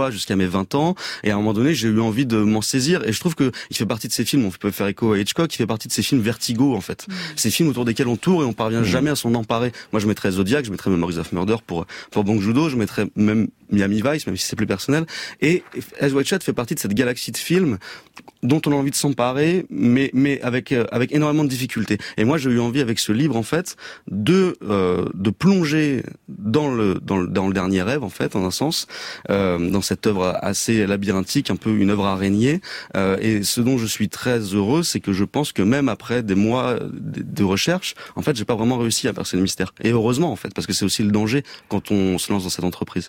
20 ans. Et à un moment donné, j'ai eu envie de m'en saisir. Et je trouve que il fait partie de ces films, on peut faire écho à Hitchcock, il fait partie de ces films Vertigo, en fait. Ces films autour desquels on tourne et on parvient jamais à s'en emparer. Moi, je mettrais Zodiac, je mettrais Memories of Murder pour Bong Joon-ho, je mettrais même Miami Vice, même si c'est plus personnel. Et Eyes Wide Shut fait partie de cette galaxie de films dont on a envie de s'emparer, mais avec énormément de difficultés. Et moi, j'ai eu envie avec ce livre, en fait, de plonger dans le dernier rêve, en fait, en un sens, dans cette œuvre assez labyrinthique, un peu une œuvre araignée. Et ce dont je suis très heureux, c'est que je pense que même après des mois de recherche, en fait, j'ai pas vraiment réussi à percer le mystère. Et heureusement, en fait, parce que c'est aussi le danger quand on se lance dans cette entreprise.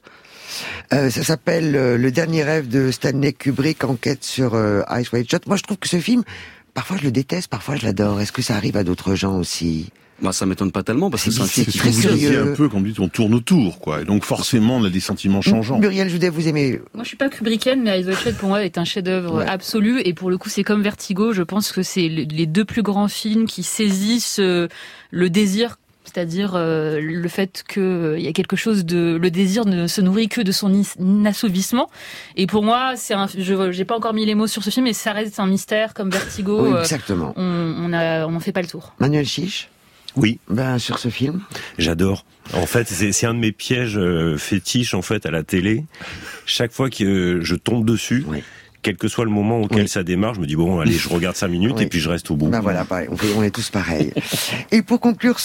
Ça s'appelle Le dernier rêve de Stanley Kubrick, enquête sur Eyes Wide Shut. Moi, je trouve que ce film, parfois je le déteste, parfois je l'adore. Est-ce que ça arrive à d'autres gens aussi? Ça m'étonne pas tellement parce que c'est un film qui très sérieux. Un peu comme dit, on tourne autour, quoi. Et donc forcément, on a des sentiments changeants. Muriel Joudet, vous aimez? Moi, je suis pas Kubrickienne, mais Eyes Wide Shut pour moi est un chef-d'œuvre absolu. Et pour le coup, c'est comme Vertigo. Je pense que c'est les deux plus grands films qui saisissent le désir. C'est-à-dire le fait que il y a quelque chose le désir ne se nourrit que de son inassouvissement. Et pour moi, j'ai pas encore mis les mots sur ce film, mais ça reste un mystère comme Vertigo. Oui, exactement. On en fait pas le tour. Manuel Chiche. Oui. Sur ce film. J'adore. En fait, c'est un de mes pièges fétiches en fait à la télé. Chaque fois que je tombe dessus. Oui. Quel que soit le moment auquel ça démarre, je me dis bon, allez, je regarde 5 minutes et puis je reste au bout. Voilà, pareil, on est tous pareils. Et pour conclure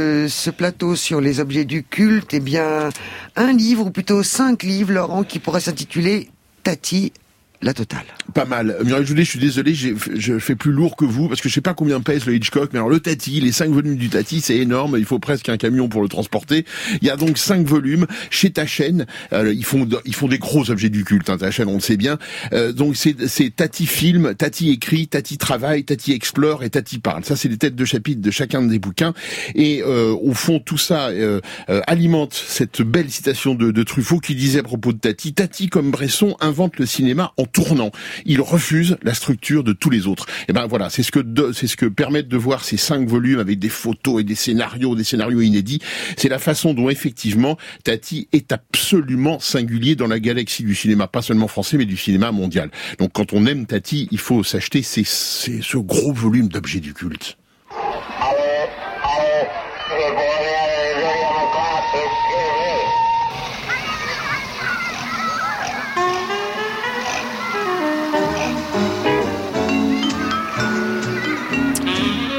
ce plateau sur les objets du culte, un livre, ou plutôt 5 livres, Laurent, qui pourrait s'intituler Tati, la totale. Pas mal. Muriel Joudet, je suis désolé, je fais plus lourd que vous, parce que je sais pas combien pèse le Hitchcock, mais alors le Tati, les 5 volumes du Tati, c'est énorme, il faut presque un camion pour le transporter. Il y a donc 5 volumes chez Taschen. Ils font des gros objets du culte, Taschen, on le sait bien. Donc c'est Tati filme, Tati écrit, Tati travaille, Tati explore et Tati parle. Ça, c'est les têtes de chapitre de chacun des bouquins. Et au fond, tout ça alimente cette belle citation de Truffaut qui disait à propos de Tati, Tati, comme Bresson, invente le cinéma en tournant. Il refuse la structure de tous les autres. Et voilà, c'est ce que permettent de voir ces 5 volumes avec des photos et des scénarios inédits. C'est la façon dont effectivement Tati est absolument singulier dans la galaxie du cinéma, pas seulement français mais du cinéma mondial. Donc quand on aime Tati, il faut s'acheter ce gros volume d'objets du culte.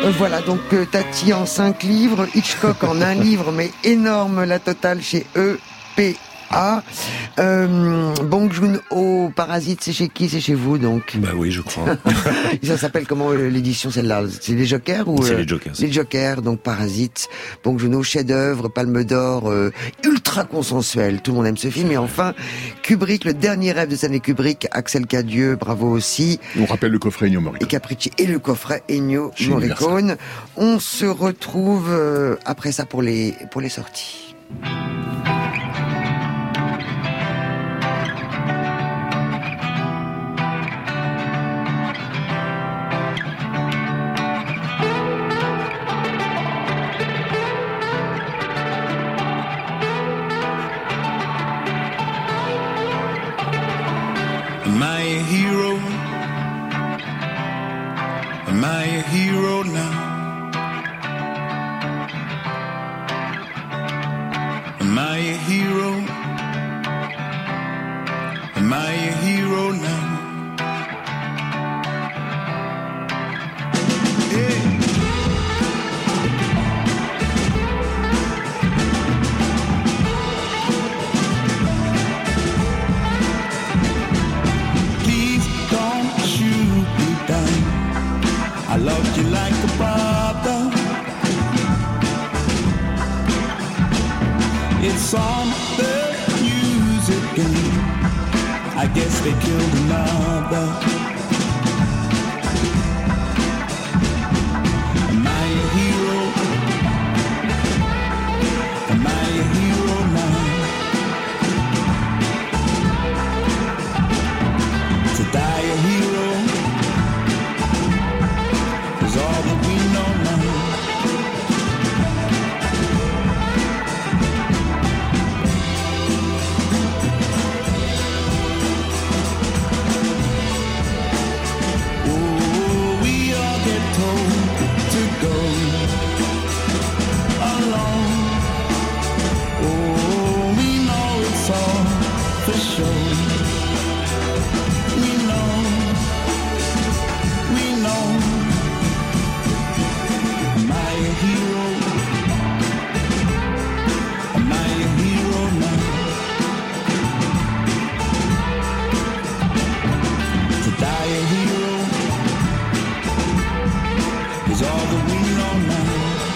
Voilà, donc Tati en 5 livres, Hitchcock en 1 livre, mais énorme la totale chez EPA. Bong Joon-ho, Parasite, c'est chez qui? C'est chez vous, donc? Bah oui, je crois. Ça s'appelle comment l'édition, celle-là? C'est les Jokers ou? C'est les Jokers. Les Jokers, donc Parasite, Bong Joon-ho, chef-d'œuvre, Palme d'Or, ultra consensuel. Tout le monde aime ce film. Et enfin, Kubrick, le dernier rêve de Stanley Kubrick, Axel Cadieux, bravo aussi. On rappelle le coffret Ennio Morricone. Et Capricci et le coffret Ennio Morricone. On se retrouve après ça pour les sorties. Am I a hero? Am I a hero now? Am I a hero? Am I a hero now? I loved you like a brother. It's on the news again. I guess they killed another. Am I a hero? Am I a hero now? To die a hero is all that we know now. Oh, we all get told to go alone. Oh, we know it's all for sure. We know. Am I a hero? Am I a hero now? To die a hero is all that we know now.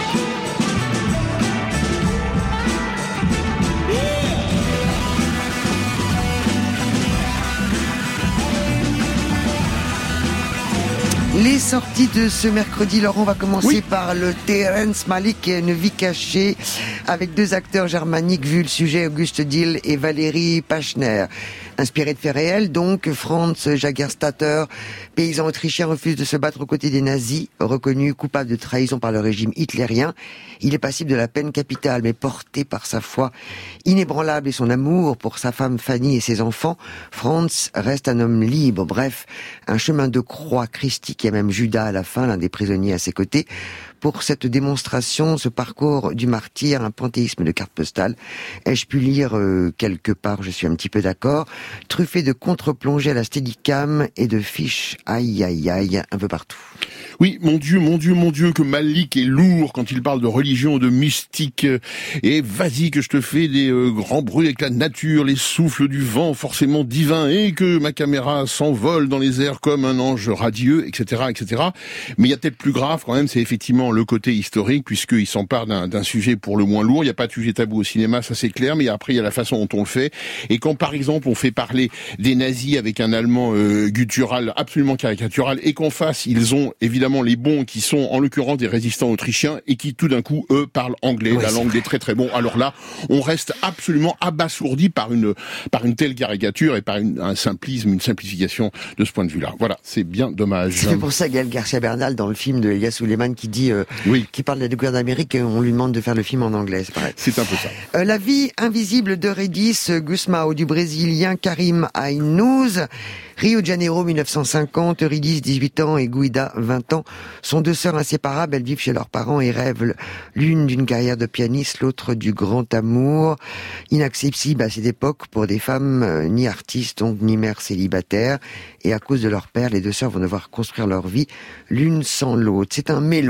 Les sorties de ce mercredi, Laurent, on va commencer par le Terrence Malick et Une vie cachée, avec 2 acteurs germaniques, vu le sujet, Auguste Dill et Valérie Pachner. Inspiré de faits réels, donc, Franz Jagerstatter, paysan autrichien, refuse de se battre aux côtés des nazis, reconnu coupable de trahison par le régime hitlérien. Il est passible de la peine capitale, mais porté par sa foi inébranlable et son amour pour sa femme Fanny et ses enfants, Franz reste un homme libre. Bref, un chemin de croix christique, et même Judas à la fin, l'un des prisonniers à ses côtés. Pour cette démonstration, ce parcours du martyr, un panthéisme de cartes postales. Ai-je pu lire quelque part, je suis un petit peu d'accord, truffé de contre-plongées à la Steadicam et de fiches, aïe aïe aïe, un peu partout. Oui, mon Dieu, que Malick est lourd quand il parle de religion, de mystique. Et vas-y que je te fais des grands bruits avec la nature, les souffles du vent forcément divin, et que ma caméra s'envole dans les airs comme un ange radieux, etc., etc. Mais il y a peut-être plus grave quand même, c'est effectivement le côté historique, puisqu'il s'empare d'un sujet pour le moins lourd. Il n'y a pas de sujet tabou au cinéma, ça c'est clair, mais après il y a la façon dont on le fait. Et quand par exemple on fait parler des nazis avec un allemand guttural absolument caricatural, et qu'en face ils ont évidemment les bons qui sont en l'occurrence des résistants autrichiens et qui tout d'un coup eux parlent anglais, la langue des très très bons. Alors là, on reste absolument abasourdi par une telle caricature et par un simplisme, une simplification de ce point de vue-là. Voilà, c'est bien dommage. C'est pour ça Gaël Garcia Bernal dans le film de Elias Suleiman qui dit qui parle de la découverte d'Amérique, et on lui demande de faire le film en anglais, c'est pareil. C'est un peu ça. La vie invisible de Redis Gusmao, du Brésilien Karim Ainouz. Rio de Janeiro, 1950, Eurydice, 18 ans, et Guida, 20 ans, sont 2 sœurs inséparables. Elles vivent chez leurs parents et rêvent l'une d'une carrière de pianiste, l'autre du grand amour. Inaccessible à cette époque pour des femmes ni artistes, donc ni mères célibataires. Et à cause de leur père, les 2 sœurs vont devoir construire leur vie l'une sans l'autre. C'est un mélo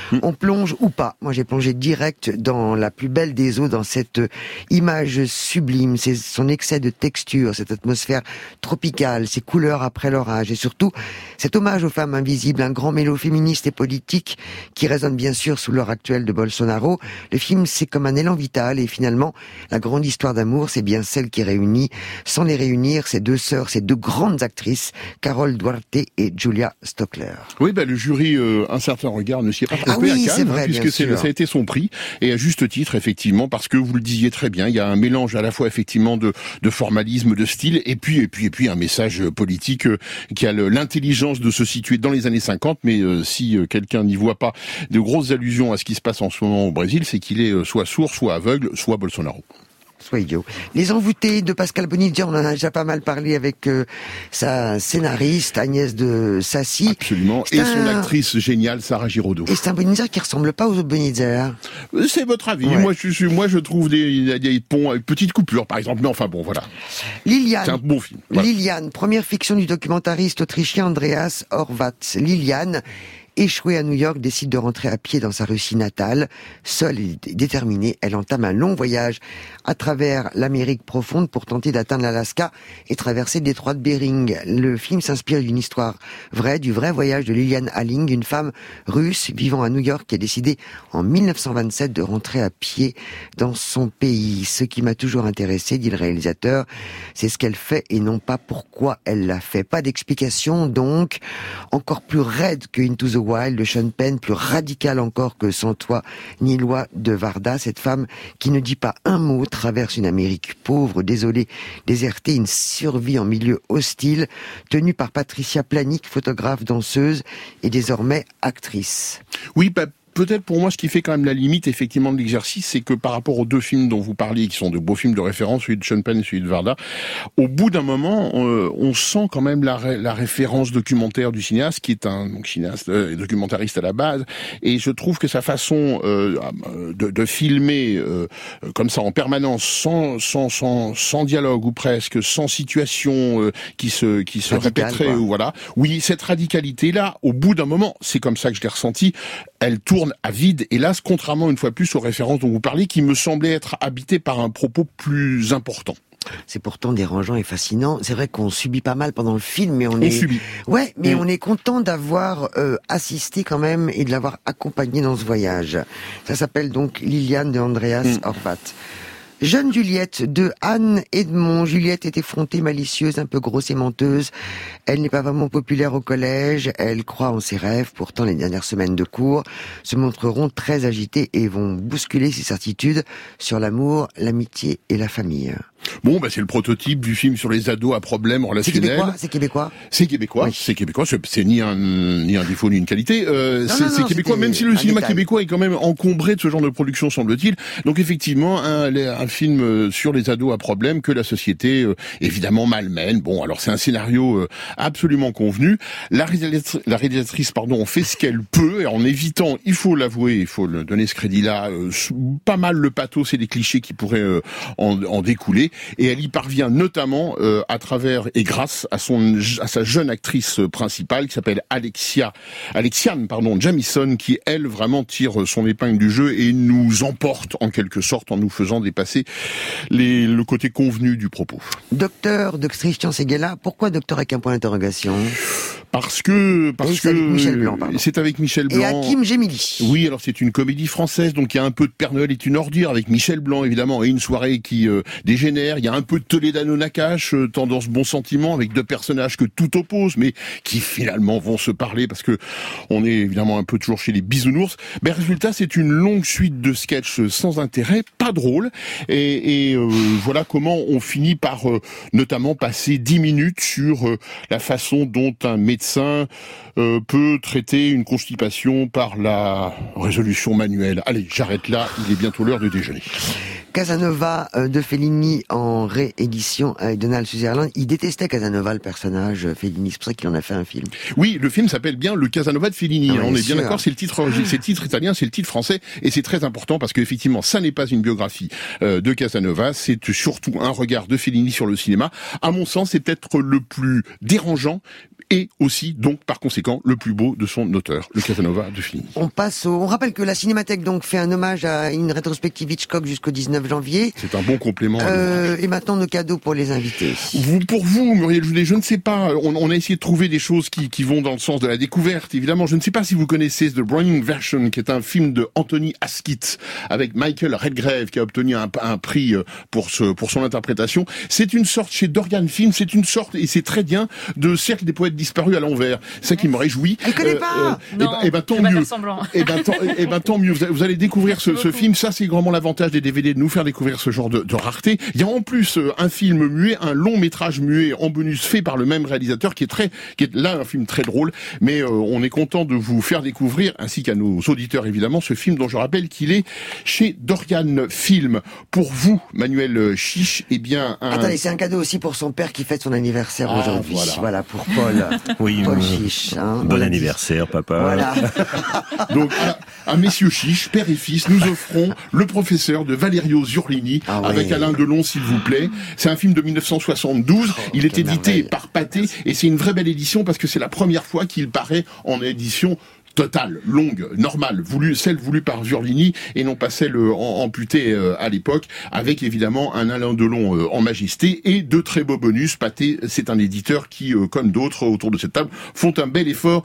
On plonge ou pas. Moi, j'ai plongé direct dans la plus belle des eaux, dans cette image sublime, c'est son excès de texture, cette atmosphère tropicale, ses couleurs après l'orage, et surtout cet hommage aux femmes invisibles, un grand mélo féministe et politique qui résonne bien sûr sous l'heure actuelle de Bolsonaro. Le film, c'est comme un élan vital, et finalement, la grande histoire d'amour, c'est bien celle qui réunit, sans les réunir, ces deux sœurs, ces deux grandes actrices, Carol Duarte et Julia Stockler. Oui, le jury, un certain regard, ne s'y est pas trompé à Cannes, c'est vrai, puisque ça a été son prix, et à juste titre, effectivement, parce que vous le disiez très bien, il y a un mélange à la fois, effectivement, de formalisme, de style, et puis un message politique qui a l'intelligence de se situer dans les années 50, mais si quelqu'un n'y voit pas de grosses allusions à ce qui se passe en ce moment au Brésil, c'est qu'il est soit sourd, soit aveugle, soit Bolsonaro. Soit idiot. Les Envoûtés de Pascal Bonizzi, on en a déjà pas mal parlé avec sa scénariste Agnès de Sassy. Absolument. Et son actrice géniale Sarah Giraudot. Et c'est un Bonizzi qui ressemble pas aux autres Bonizzi. C'est votre avis. Ouais. Moi, je trouve des ponts avec petites coupures, par exemple. Mais enfin bon, voilà. Liliane. C'est un bon film. Voilà. Liliane, première fiction du documentariste autrichien Andreas Horvath. Liliane, échouée à New York, décide de rentrer à pied dans sa Russie natale. Seule et déterminée, elle entame un long voyage à travers l'Amérique profonde pour tenter d'atteindre l'Alaska et traverser le détroit de Bering. Le film s'inspire d'une histoire vraie, du vrai voyage de Liliane Alling, une femme russe vivant à New York qui a décidé en 1927 de rentrer à pied dans son pays. Ce qui m'a toujours intéressé, dit le réalisateur, c'est ce qu'elle fait et non pas pourquoi elle l'a fait. Pas d'explication donc, encore plus raide que Into the Wild de Sean Penn, plus radical encore que Sans toi ni loi de Varda, cette femme qui ne dit pas un mot traverse une Amérique pauvre, désolée, désertée, une survie en milieu hostile, tenue par Patricia Planic, photographe, danseuse et désormais actrice. Oui, peut-être pour moi, ce qui fait quand même la limite, effectivement, de l'exercice, c'est que par rapport aux deux films dont vous parliez, qui sont de beaux films de référence, celui de Sean Penn et celui de Varda, au bout d'un moment, on sent quand même la référence documentaire du cinéaste, qui est un cinéaste et documentariste à la base, et je trouve que sa façon de filmer comme ça en permanence, sans dialogue ou presque, sans situation qui se répéterait, ou voilà. Oui, cette radicalité-là, au bout d'un moment, c'est comme ça que je l'ai ressenti, elle tourne à vide, hélas, contrairement une fois plus aux références dont vous parlez, qui me semblaient être habitées par un propos plus important. C'est pourtant dérangeant et fascinant. C'est vrai qu'on subit pas mal pendant le film, mais on subit. Ouais, mais on est content d'avoir assisté quand même et de l'avoir accompagné dans ce voyage. Ça s'appelle donc Liliane de Andreas Horvath. Jeune Juliette de Anne Edmond. Juliette est effrontée, malicieuse, un peu grosse et menteuse. Elle n'est pas vraiment populaire au collège. Elle croit en ses rêves. Pourtant, les dernières semaines de cours se montreront très agitées et vont bousculer ses certitudes sur l'amour, l'amitié et la famille. Bon, c'est le prototype du film sur les ados à problèmes relationnels. C'est québécois. C'est québécois. Oui. C'est québécois. C'est ni un défaut ni une qualité. C'est québécois, même si le cinéma québécois est quand même encombré de ce genre de production, semble-t-il. Donc effectivement, un film sur les ados à problèmes que la société évidemment malmène. Bon, alors c'est un scénario absolument convenu. La réalisatrice, on fait ce qu'elle peut, et en évitant, il faut l'avouer, il faut le donner ce crédit-là, pas mal le pathos et les clichés qui pourraient en découler. Et elle y parvient notamment à travers et grâce à sa jeune actrice principale qui s'appelle Alexiane Jamison, qui elle vraiment tire son épingle du jeu et nous emporte en quelque sorte en nous faisant dépasser le côté convenu du propos. Docteur de Christian Seguela, pourquoi docteur avec un point d'interrogation ? Parce que c'est avec Michel Blanc, pardon. C'est avec Michel Blanc. Et Hakim Gemili. Oui, alors c'est une comédie française, donc il y a un peu de Père Noël est une ordure avec Michel Blanc évidemment, et une soirée qui dégénère. Il y a un peu de Toledano Nakash, tendance bon sentiment, avec deux personnages que tout oppose, mais qui finalement vont se parler parce que on est évidemment un peu toujours chez les bisounours. Résultat, c'est une longue suite de sketchs sans intérêt, pas drôle, et voilà comment on finit par notamment passer 10 minutes sur la façon dont un médecin peut traiter une constipation par la résolution manuelle. Allez, j'arrête là, il est bientôt l'heure de déjeuner. Casanova de Fellini en réédition avec Donald Sutherland. Il détestait Casanova, le personnage Fellini, c'est pour ça qu'il en a fait un film. Oui, le film s'appelle bien Le Casanova de Fellini. Oui, on est bien d'accord, c'est le titre italien, c'est le titre français, et c'est très important parce qu'effectivement, ça n'est pas une biographie de Casanova, c'est surtout un regard de Fellini sur le cinéma. À mon sens, c'est peut-être le plus dérangeant et aussi, donc, par conséquent, le plus beau de son auteur, le Casanova de Fellini. On rappelle que la Cinémathèque, donc, fait un hommage à une rétrospective Hitchcock jusqu'au 19 janvier. C'est un bon complément. Et maintenant, nos cadeaux pour les invités. Pour vous, Muriel Joudet, je ne sais pas, on a essayé de trouver des choses qui vont dans le sens de la découverte, évidemment. Je ne sais pas si vous connaissez The Browning Version, qui est un film de Anthony Asquith, avec Michael Redgrave, qui a obtenu un prix pour son interprétation. C'est une sorte, chez Dorian Film, c'est une sorte, et c'est très bien, de Cercle des poètes disparus à l'envers. C'est ça qui me réjouit. Elle connaît pas. Tant mieux. Tant mieux. Vous allez découvrir ce film. Ça, c'est vraiment l'avantage des DVD, de nous faire découvrir ce genre de rareté. Il y a en plus un film muet, un long métrage muet en bonus fait par le même réalisateur, qui est là un film très drôle. Mais on est content de vous faire découvrir, ainsi qu'à nos auditeurs évidemment, ce film dont je rappelle qu'il est chez Dorian Film. Pour vous, Manuel Chiche, Attendez, c'est un cadeau aussi pour son père qui fête son anniversaire aujourd'hui. Voilà pour Paul. Oui, Paul Chiche. Bon anniversaire, papa. Voilà. Donc, à messieurs Chiche, père et fils, nous offrons Le Professeur de Valerio Zurlini, avec Alain Delon, s'il vous plaît. C'est un film de 1972. Il est édité par Pathé, et c'est une vraie belle édition parce que c'est la première fois qu'il paraît en édition totale, longue, normale, celle voulue par Zurlini et non pas celle amputée à l'époque, avec évidemment un Alain Delon en majesté et de très beaux bonus. Pathé, c'est un éditeur qui, comme d'autres autour de cette table, fait un bel effort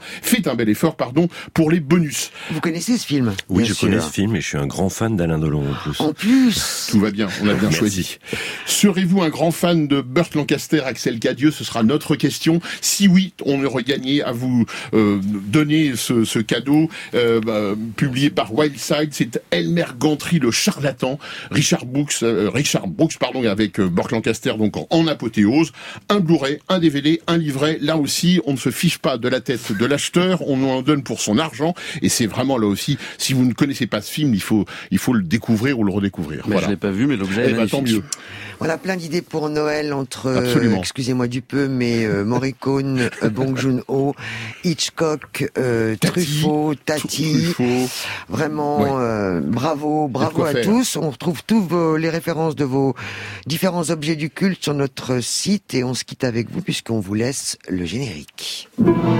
pour les bonus. Vous connaissez ce film? Oui, je connais ce film et je suis un grand fan d'Alain Delon en plus. En plus, tout va bien, on a bien choisi. Serez-vous un grand fan de Burt Lancaster, Axel Cadieux? Ce sera notre question. Si oui, on aurait gagné à vous donner ce cadeau publié par Wildside. C'est Elmer Gantry, le charlatan, Richard Brooks avec Burt Lancaster donc en apothéose. Un Blu-ray, un DVD, un livret. Là aussi, on ne se fiche pas de la tête de l'acheteur, on en donne pour son argent, et c'est vraiment là aussi, si vous ne connaissez pas ce film, il faut le découvrir ou le redécouvrir. Mais je l'ai pas vu, mais l'objet est magnifique. Tant mieux. On a plein d'idées pour Noël entre, excusez-moi du peu, mais Morricone, Bong Joon-ho, Hitchcock, Truffaut, Tati. Vraiment, bravo à tous. On retrouve les références de vos différents objets du culte sur notre site, et on se quitte avec vous puisqu'on vous laisse le générique.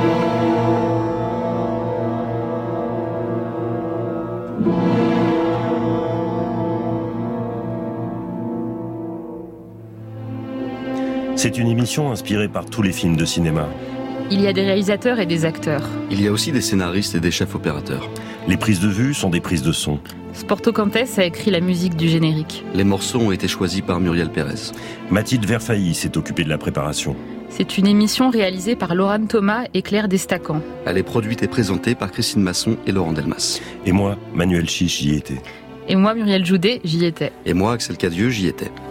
C'est une émission inspirée par tous les films de cinéma. Il y a des réalisateurs et des acteurs. Il y a aussi des scénaristes et des chefs opérateurs. Les prises de vue sont des prises de son. Sporto Cantes a écrit la musique du générique. Les morceaux ont été choisis par Muriel Pérez. Mathilde Verfailly s'est occupée de la préparation. C'est une émission réalisée par Laurent Thomas et Claire Destacan. Elle est produite et présentée par Christine Masson et Laurent Delmas. Et moi, Manuel Chiche, j'y étais. Et moi, Muriel Joudet, j'y étais. Et moi, Axel Cadieux, j'y étais.